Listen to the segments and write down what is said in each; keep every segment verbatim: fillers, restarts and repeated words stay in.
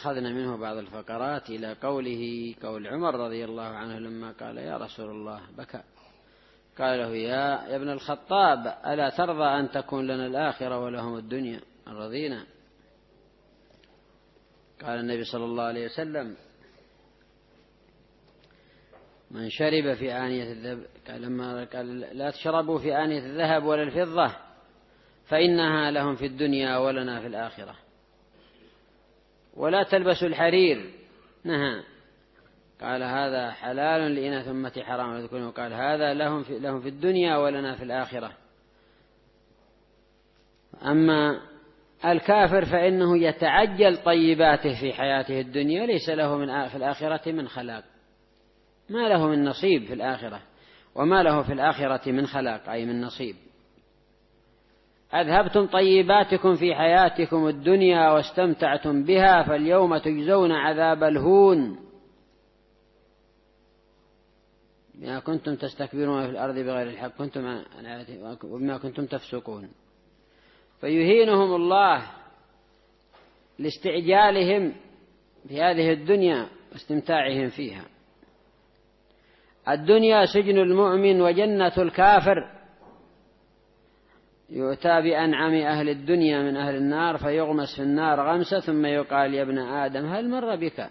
أخذنا منه بعض الفقرات إلى قوله قول عمر رضي الله عنه لما قال يا رسول الله بكى، قال له يا, يا ابن الخطاب ألا ترضى أن تكون لنا الآخرة ولهم الدنيا رضينا؟ قال النبي صلى الله عليه وسلم من شرب في آنية الذهب، قال لما قال لا تشربوا في آنية الذهب ولا الفضة فإنها لهم في الدنيا ولنا في الآخرة، ولا تلبسوا الحرير نهى، قال هذا حلال لإناث أمتي حرام، وقال هذا لهم في, لهم في الدنيا ولنا في الآخرة. أما الكافر فإنه يتعجل طيباته في حياته الدنيا، ليس له من في الآخرة من خلاق، ما له من نصيب في الآخرة، وما له في الآخرة من خلاق أي من نصيب. أذهبتم طيباتكم في حياتكم الدنيا واستمتعتم بها فاليوم تجزون عذاب الهون بما كنتم تستكبرون في الأرض بغير الحق كنتم وبما كنتم تفسقون. فيهينهم الله لاستعجالهم في هذه الدنيا واستمتاعهم فيها. الدنيا سجن المؤمن وجنة الكافر، يؤتى بأنعم أهل الدنيا من أهل النار فيغمس في النار غمسة ثم يقال يا ابن آدم هل مر بك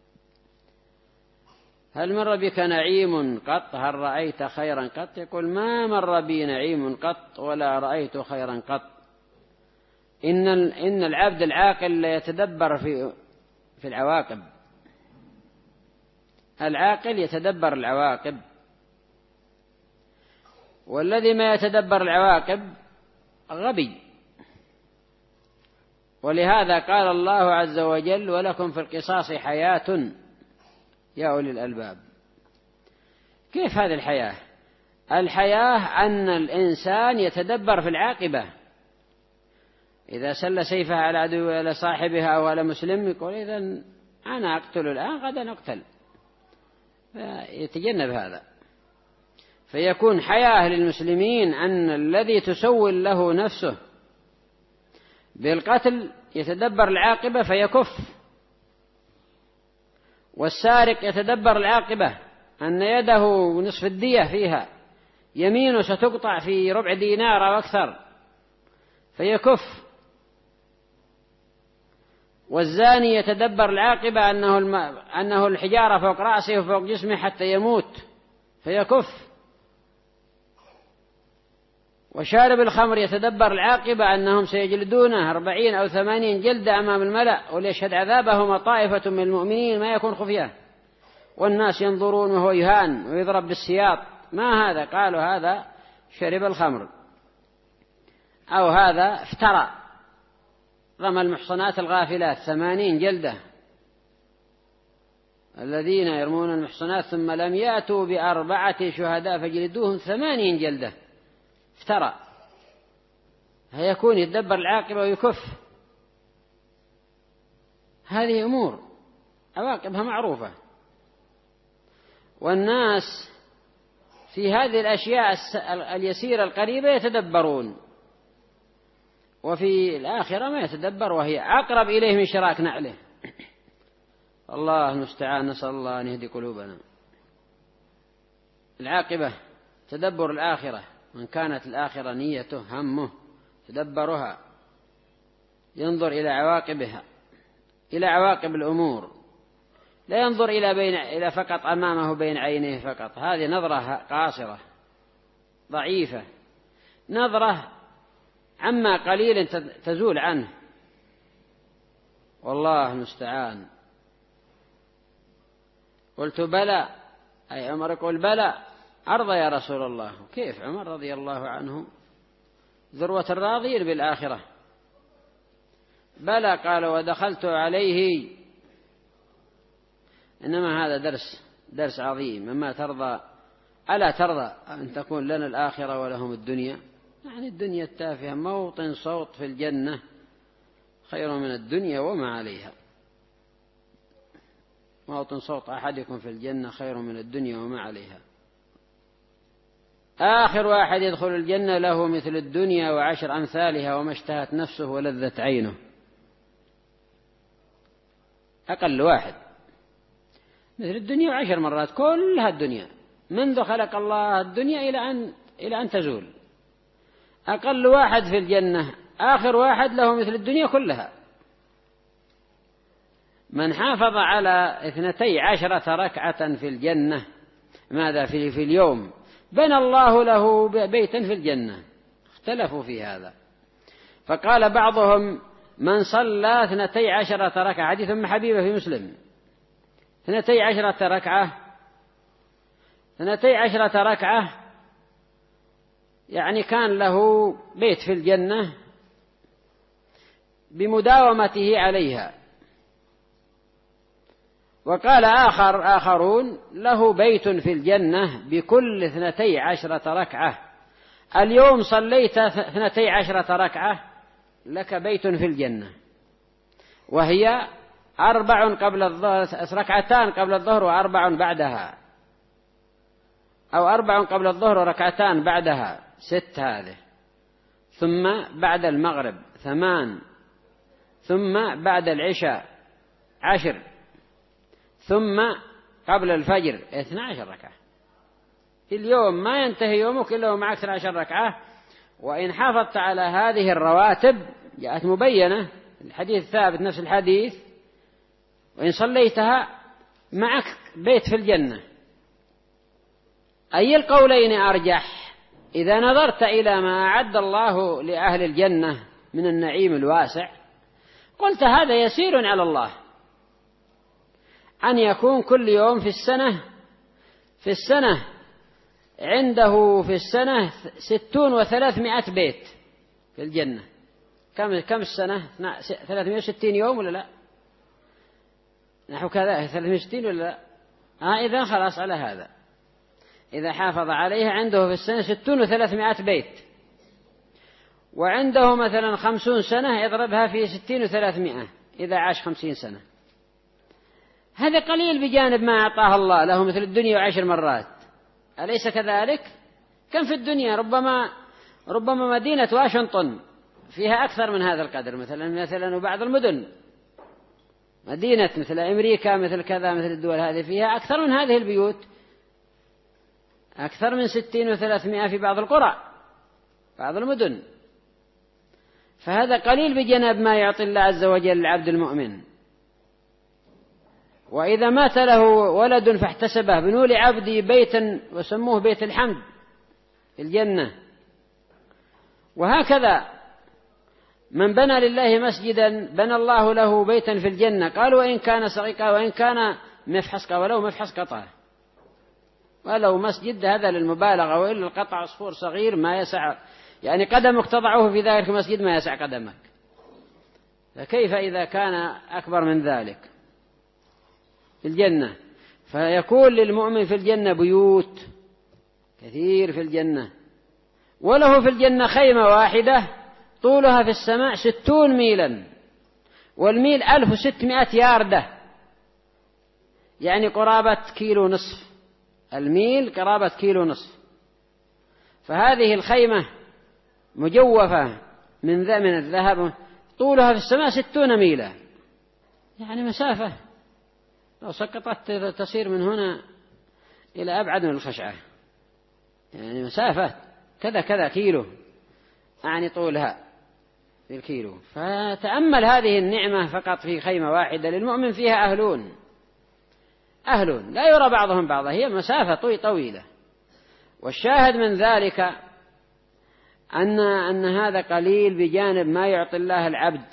هل مر بك نعيم قط؟ هل رأيت خيرا قط؟ يقول ما مر بي نعيم قط ولا رأيت خيرا قط. إن إن العبد العاقل لا يتدبر في في العواقب، العاقل يتدبر العواقب، والذي ما يتدبر العواقب غبي. ولهذا قال الله عز وجل ولكم في القصاص حياة يا أولي الألباب. كيف هذه الحياة؟ الحياة أن الإنسان يتدبر في العاقبة، إذا سل سيفها على عدو على صاحبها أو على مسلم يقول إذن أنا أقتل الآن غدا أقتل، يتجنب هذا. فيكون حياة للمسلمين أن الذي تسول له نفسه بالقتل يتدبر العاقبة فيكف، والسارق يتدبر العاقبة أن يده نصف الدية فيها، يمينه ستقطع في ربع دينار أو أكثر فيكف، والزاني يتدبر العاقبة أنه, الم... أنه الحجارة فوق رأسه وفوق جسمه حتى يموت فيكف، وشارب الخمر يتدبر العاقبة أنهم سيجلدونه أربعين أو ثمانين جلدة أمام الملأ وليشهد عذابهما طائفة من المؤمنين ما يكون خفية، والناس ينظرون وهو يهان ويضرب بالسياط. ما هذا؟ قالوا هذا شرب الخمر، أو هذا افترى رمى المحصنات الغافلات ثمانين جلدة. الذين يرمون المحصنات ثم لم يأتوا بأربعة شهداء فجلدوهم ثمانين جلدة افترى. هيكون يتدبر العاقبة ويكف. هذه أمور عواقبها معروفة، والناس في هذه الأشياء اليسيرة القريبة يتدبرون، وفي الآخرة ما يتدبر وهي أقرب إليه من شراك نعله. الله المستعان، نسأل الله أن يهدي قلوبنا. العاقبة تدبر الآخرة، من كانت الآخرة نيته همه تدبرها، ينظر إلى عواقبها، إلى عواقب الأمور، لا ينظر إلى بين إلى فقط أمامه بين عينيه فقط. هذه نظرة قاصرة ضعيفة، نظرة عما قليل تزول عنه، والله المستعان. قلت بلى، أي عمر يقول بلى أرضى يا رسول الله. كيف عمر رضي الله عنه ذروة الراضين بالآخرة؟ بلى. قال ودخلت عليه. إنما هذا درس درس عظيم. مما ترضى ألا ترضى أن تكون لنا الآخرة ولهم الدنيا؟ يعني الدنيا التافهة، موطن صوت في الجنة خير من الدنيا وما عليها. موطن صوت أحدكم في الجنة خير من الدنيا وما عليها. آخر واحد يدخل الجنة له مثل الدنيا وعشر أمثالها وما اشتهت نفسه ولذت عينه. أقل واحد مثل الدنيا عشر مرات، كلها الدنيا منذ خلق الله الدنيا إلى أن إلى أن تزول. أقل واحد في الجنة آخر واحد له مثل الدنيا كلها. من حافظ على اثنتي عشرة ركعة في الجنة ماذا في, في اليوم بنى الله له بيتا في الجنة. اختلفوا في هذا، فقال بعضهم من صلى اثنتي عشرة ركعة، حديث أم حبيبة في مسلم، اثنتي عشرة ركعة اثنتي عشرة ركعة يعني كان له بيت في الجنة بمداومته عليها. وقال آخر آخرون له بيت في الجنة بكل اثنتي عشرة ركعة. اليوم صليت اثنتي عشرة ركعة لك بيت في الجنة، وهي أربع قبل الظهر، ركعتان قبل الظهر وأربع بعدها، أو أربع قبل الظهر وركعتان بعدها، ست هذه، ثم بعد المغرب ثمان، ثم بعد العشاء عشر، ثم قبل الفجر اثنى عشر ركعة. في اليوم ما ينتهي يومك إلا ومعك اثنى عشر ركعة. وإن حافظت على هذه الرواتب جاءت مبينة، الحديث ثابت نفس الحديث، وإن صليتها معك بيت في الجنة. أي القولين أرجح؟ إذا نظرت إلى ما أعد الله لأهل الجنة من النعيم الواسع قلت هذا يسير على الله أن يكون كل يوم في السنة في السنة عنده في السنة ستون وثلاثمائة بيت في الجنة. كم كم السنة؟ ثلاثمائة وستين يوم ولا لا؟ نحو كذا ثلاثمائة وستين ولا لا؟ آه إذا خلاص على هذا، إذا حافظ عليها عنده في السنة ستون وثلاثمائة بيت، وعنده مثلا خمسون سنة يضربها في ستين وثلاثمائة، إذا عاش خمسين سنة، هذا قليل بجانب ما أعطاه الله له مثل الدنيا عشر مرات. أليس كذلك؟ كم في الدنيا ربما ربما مدينة واشنطن فيها أكثر من هذا القدر مثلا مثلا وبعض المدن، مدينة مثل أمريكا مثل كذا مثل الدول هذه فيها أكثر من هذه البيوت، أكثر من ستين وثلاثمائة في بعض القرى بعض المدن. فهذا قليل بجانب ما يعطي الله عز وجل العبد المؤمن. وإذا مات له ولد فاحتسبه بنوا لعبدي بيتا وسموه بيت الحمد في الجنة. وهكذا من بنى لله مسجدا بنى الله له بيتا في الجنة. قالوا وإن كان صغيرا وإن كان مفحص، ولو مفحص قطعه، ولو مسجد هذا للمبالغة، وإلا القطع عصفور صغير ما يسع، يعني قدمك تضعه في ذلك المسجد ما يسع قدمك، فكيف إذا كان أكبر من ذلك في الجنة؟ فيكون للمؤمن في الجنة بيوت كثير في الجنة، وله في الجنة خيمة واحدة طولها في السماء ستون ميلا، والميل ألف وستمائة ياردة، يعني قرابة كيلو نصف، الميل قرابة كيلو نصف. فهذه الخيمة مجوفة من ذا من الذهب طولها في السماء ستون ميلا، يعني مسافة لو سقطت تصير من هنا إلى أبعد من الخشعة، يعني مسافة كذا كذا كيلو، يعني طولها في الكيلو. فتأمل هذه النعمة فقط في خيمة واحدة للمؤمن فيها أهلون أهلون لا يرى بعضهم بعضا، هي مسافة طويلة. والشاهد من ذلك أن أن هذا قليل بجانب ما يعطي الله العبد،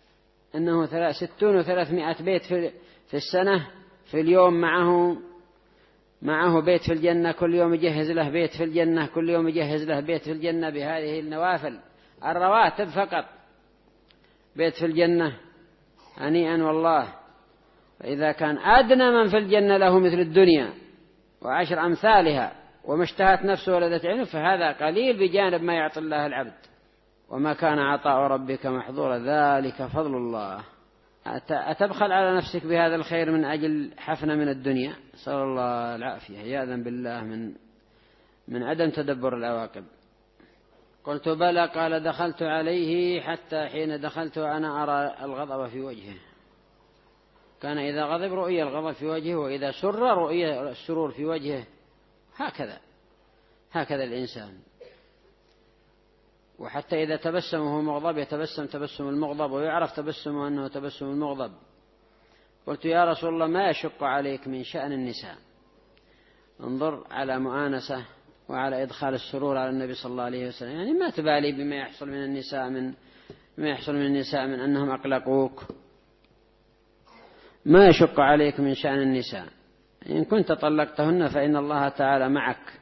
أنه ستون وثلاثمائة بيت في في السنة، في اليوم معه معه بيت في الجنة، كل يوم يجهز له بيت في الجنة، كل يوم يجهز له بيت في الجنة بهذه النوافل الرواتب فقط، بيت في الجنة هنيئا والله. فإذا كان أدنى من في الجنة له مثل الدنيا وعشر أمثالها وما اشتهت نفسه ولدت عينه، فهذا قليل بجانب ما يعطي الله العبد. وما كان عطاء ربك محظورا ذلك فضل الله. أتبخل على نفسك بهذا الخير من أجل حفنة من الدنيا؟ صلى الله العافية، عياذا بالله من من عدم تدبر العواقب. قلت بلى، قال دخلت عليه حتى حين دخلت أنا أرى الغضب في وجهه. كان إذا غضب رؤي الغضب في وجهه، وإذا سر رؤي السرور في وجهه. هكذا هكذا الإنسان. وحتى إذا تبسم وهو مغضب يتبسم تبسم المغضب، ويعرف تبسمه أنه تبسم المغضب. قلت يا رسول الله ما يشق عليك من شأن النساء؟ انظر على مؤانسة وعلى إدخال السرور على النبي صلى الله عليه وسلم، يعني ما تبالي بما يحصل من النساء من ما يحصل من النساء من أنهم أقلقوك. ما يشق عليك من شأن النساء، إن كنت طلقتهن فإن الله تعالى معك.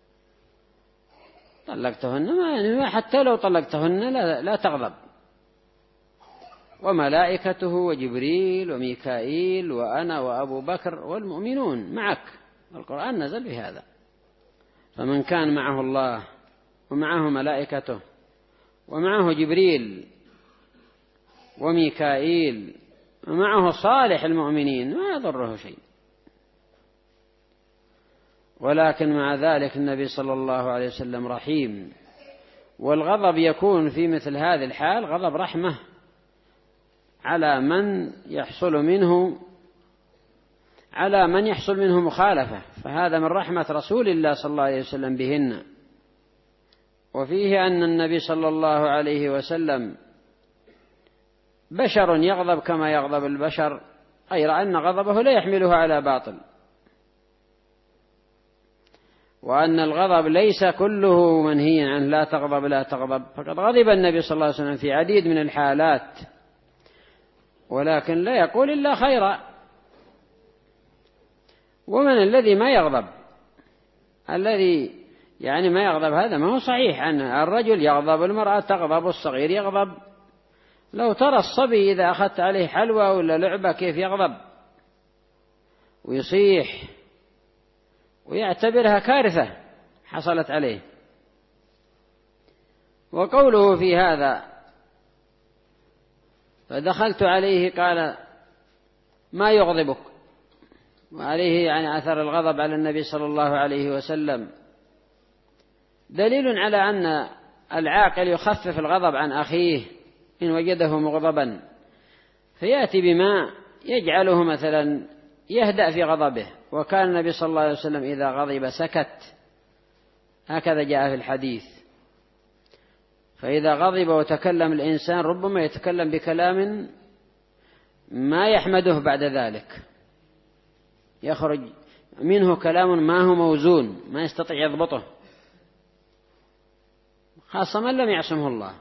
طلقتهن ما يعني حتى لو طلقتهن لا, لا تغضب. وملائكته وجبريل وميكائيل وأنا وأبو بكر والمؤمنون معك. القرآن نزل بهذا. فمن كان معه الله ومعه ملائكته ومعه جبريل وميكائيل ومعه صالح المؤمنين ما يضره شيء. ولكن مع ذلك النبي صلى الله عليه وسلم رحيم، والغضب يكون في مثل هذه الحال غضب رحمة على من يحصل منه على من يحصل منه مخالفة، فهذا من رحمة رسول الله صلى الله عليه وسلم بهن. وفيه أن النبي صلى الله عليه وسلم بشر يغضب كما يغضب البشر، غير أن غضبه لا يحمله على باطل، وأن الغضب ليس كله منهيا عنه. لا تغضب لا تغضب، فقد غضب النبي صلى الله عليه وسلم في عديد من الحالات، ولكن لا يقول إلا خيرا. ومن الذي ما يغضب؟ الذي يعني ما يغضب هذا ما هو صحيح عنه. الرجل يغضب، المرأة تغضب، الصغير يغضب. لو ترى الصبي إذا أخذت عليه حلوى ولا لعبة كيف يغضب ويصيح ويعتبرها كارثة حصلت عليه. وقوله في هذا فدخلت عليه قال ما يغضبك، وعليه يعني أثر الغضب على النبي صلى الله عليه وسلم دليل على أن العاقل يخفف الغضب عن أخيه إن وجده مغضبا، فيأتي بما يجعله مثلا يهدأ في غضبه. وكان النبي صلى الله عليه وسلم إذا غضب سكت، هكذا جاء في الحديث. فإذا غضب وتكلم الإنسان ربما يتكلم بكلام ما يحمده بعد ذلك، يخرج منه كلام ما هو موزون، ما يستطيع يضبطه، خاصة من لم يعصمه الله،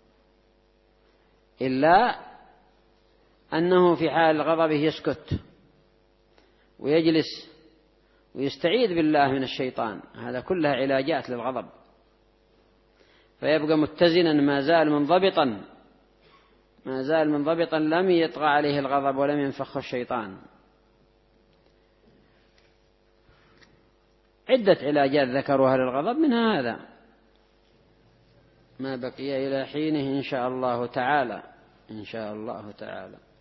إلا أنه في حال غضبه يسكت ويجلس ويستعيذ بالله من الشيطان. هذا كلها علاجات للغضب، فيبقى متزنا، ما زال منضبطا ما زال منضبطا لم يطغى عليه الغضب ولم ينفخ الشيطان. عدة علاجات ذكروها للغضب، منها هذا ما بقي إلى حينه إن شاء الله تعالى إن شاء الله تعالى.